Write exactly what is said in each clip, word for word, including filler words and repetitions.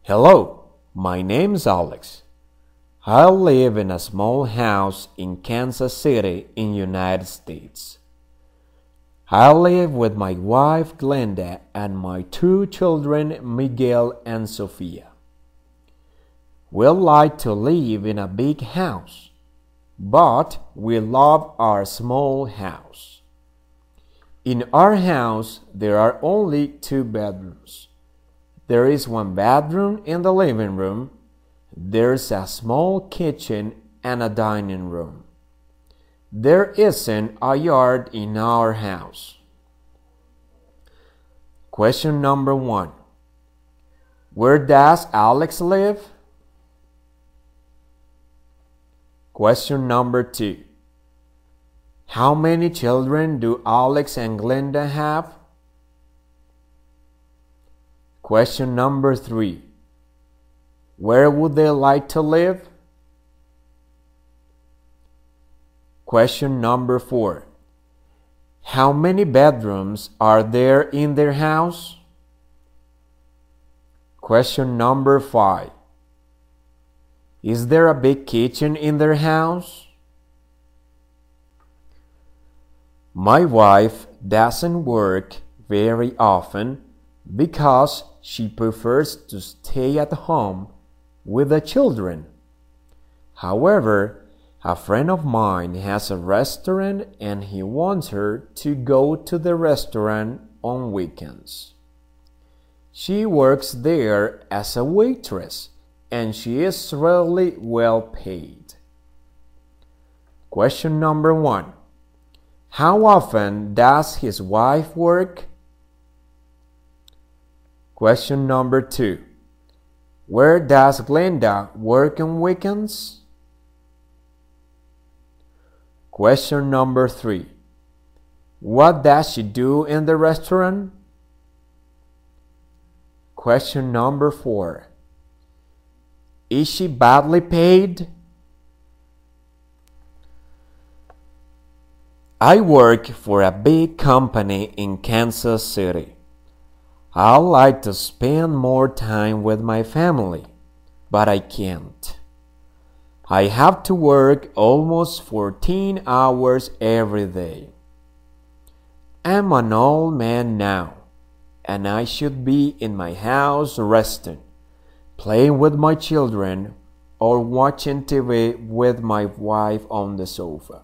Hello, my name's Alex. I live in a small house in Kansas City in United States. I live with my wife Glenda and my two children Miguel and Sofia. We like to live in a big house, but we love our small house. In our house, there are only two bedrooms. There is one bedroom in the living room. There's a small kitchen and a dining room. There isn't a yard in our house. Question number one. Where does Alex live? Question number two. How many children do Alex and Glenda have? Question number three. Where would they like to live? Question number four. How many bedrooms are there in their house? Question number five. Is there a big kitchen in their house? My wife doesn't work very often because she prefers to stay at home with the children. However, a friend of mine has a restaurant and he wants her to go to the restaurant on weekends. She works there as a waitress and she is really well paid. Question number one. How often does his wife work? Question number two. Where does Glenda work on weekends? Question number three. What does she do in the restaurant? Question number four. Is she badly paid? I work for a big company in Kansas City. I like to spend more time with my family, but I can't. I have to work almost fourteen hours every day. I'm an old man now, and I should be in my house resting, playing with my children, or watching T V with my wife on the sofa.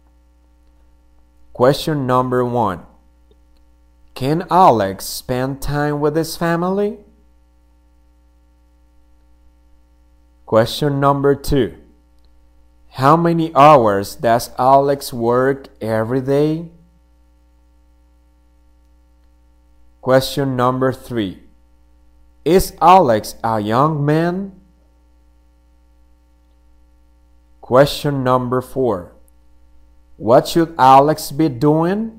Question number one. Can Alex spend time with his family? Question number two. How many hours does Alex work every day? Question number three. Is Alex a young man? Question number four. What should Alex be doing?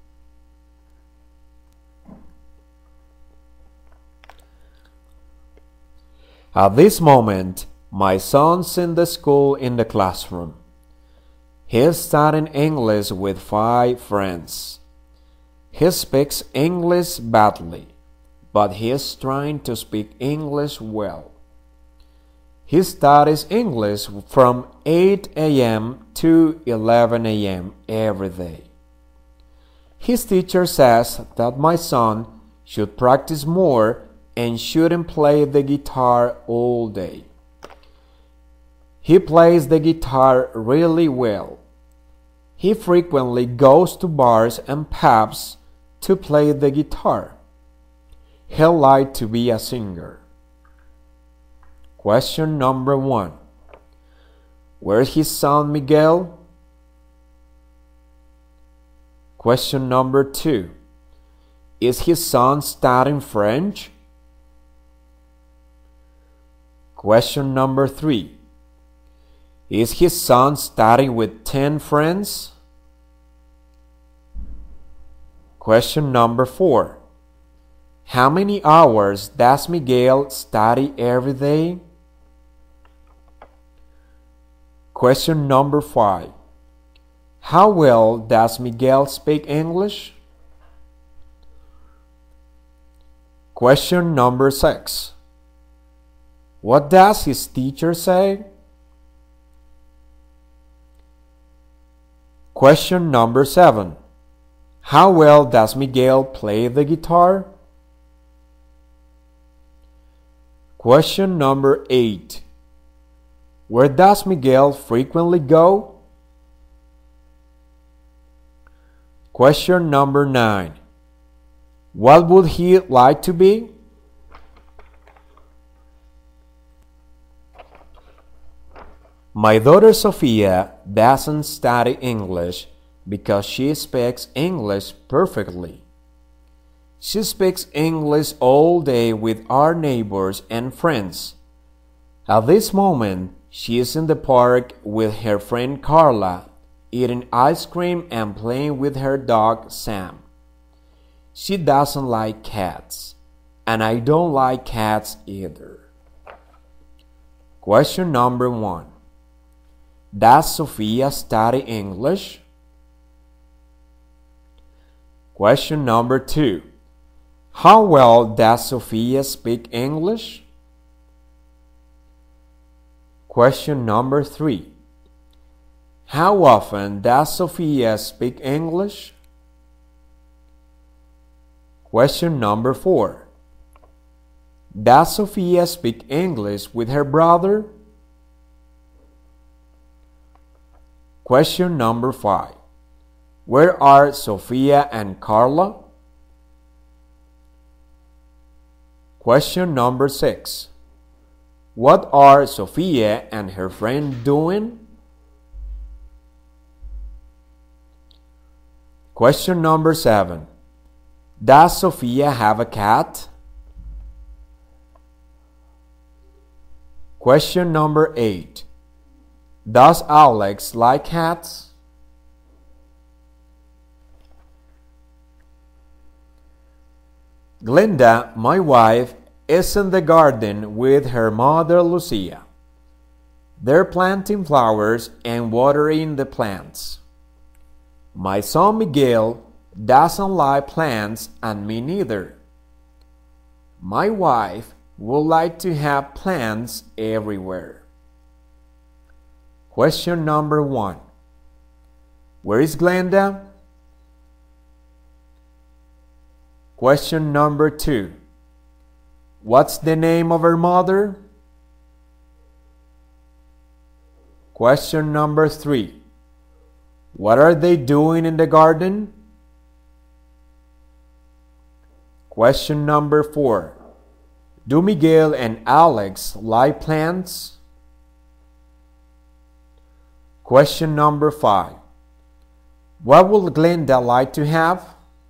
At this moment, my son's in the school in the classroom. He's studying English with five friends. He speaks English badly, but he is trying to speak English well. He studies English from eight a m to eleven a m every day. His teacher says that my son should practice more and shouldn't play the guitar all day. He plays the guitar really well. He frequently goes to bars and pubs to play the guitar. He'd like to be a singer. Question number one. Where's his son Miguel? Question number two. Is his son studying French? Question number three. Is his son studying with ten friends? Question number four. How many hours does Miguel study every day? Question number five. How well does Miguel speak English? Question number six. What does his teacher say? Question number seven. How well does Miguel play the guitar? Question number eight. Where does Miguel frequently go? Question number nine. What would he like to be? My daughter Sofia doesn't study English because she speaks English perfectly. She speaks English all day with our neighbors and friends. At this moment, she is in the park with her friend Carla, eating ice cream and playing with her dog Sam. She doesn't like cats, and I don't like cats either. Question number one. Does Sophia study English? Question number two. How well does Sophia speak English? Question number three. How often does Sophia speak English? Question number four. Does Sophia speak English with her brother? Question number five. Where are Sophia and Carla? Question number six. What are Sophia and her friend doing? Question number seven. Does Sophia have a cat? Question number eight. Does Alex like cats? Glenda, my wife, is in the garden with her mother Lucia. They're planting flowers and watering the plants. My son Miguel doesn't like plants and me neither. My wife would like to have plants everywhere. Question number one. Where is Glenda? Question number two. What's the name of her mother? Question number three. What are they doing in the garden? Question number four. Do Miguel and Alex like plants? Question number five. What would Glenda like to have?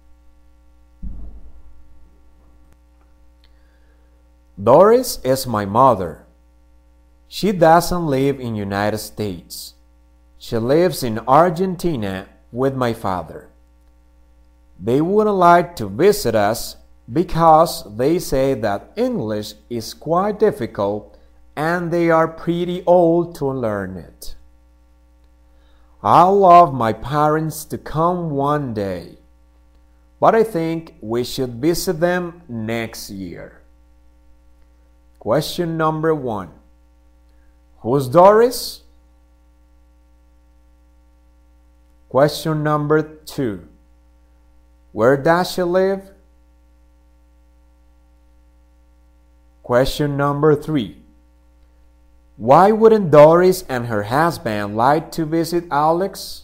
Doris is my mother. She doesn't live in United States. She lives in Argentina with my father. They wouldn't like to visit us because they say that English is quite difficult and they are pretty old to learn it. I love my parents to come one day, but I think we should visit them next year. Question number one. Who's Doris? Question number two. Where does she live? Question number three. Why wouldn't Doris and her husband like to visit Alex?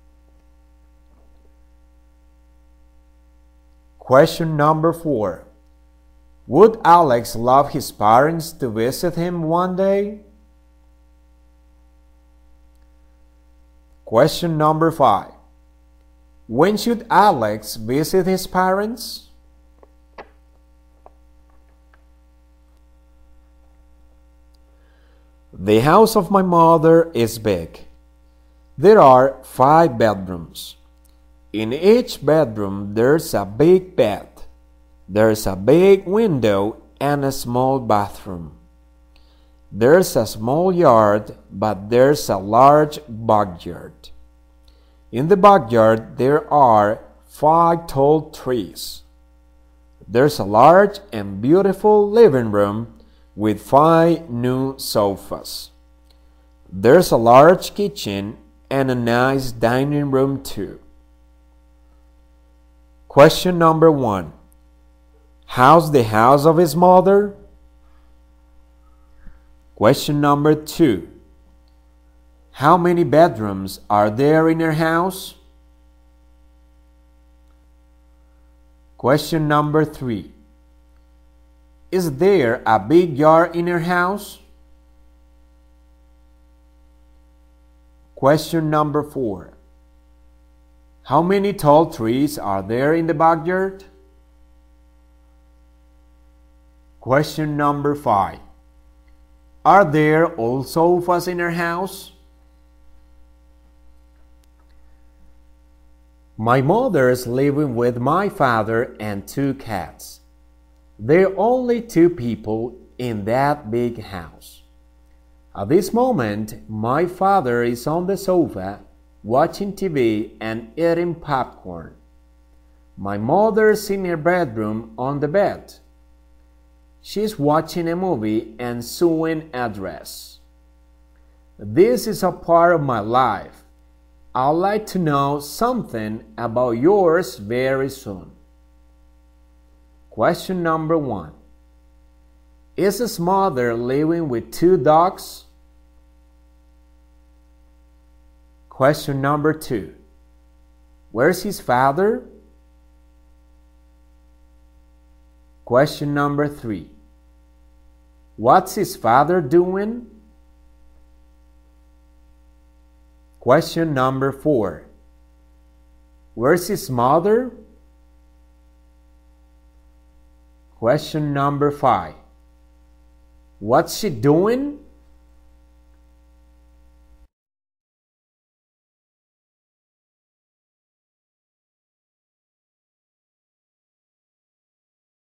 Question number four. Would Alex love his parents to visit him one day? Question number five. When should Alex visit his parents? The house of my mother is big. There are five bedrooms. In each bedroom there's a big bed. There's a big window and a small bathroom. There's a small yard, but there's a large backyard. In the backyard there are five tall trees. There's a large and beautiful living room with five new sofas. There's a large kitchen and a nice dining room too. Question number one. How's the house of his mother? Question number two. How many bedrooms are there in her house? Question number three. Is there a big yard in her house? Question number four. How many tall trees are there in the backyard? Question number five. Are there old sofas in her house? My mother is living with my father and two cats. There are only two people in that big house. At this moment, my father is on the sofa watching T V and eating popcorn. My mother is in her bedroom on the bed. She's watching a movie and sewing a dress. This is a part of my life. I'd like to know something about yours very soon. Question number one. Is his mother living with two dogs? Question number two. Where's his father? Question number three. What's his father doing? Question number four. Where's his mother? Question number five. What's she doing?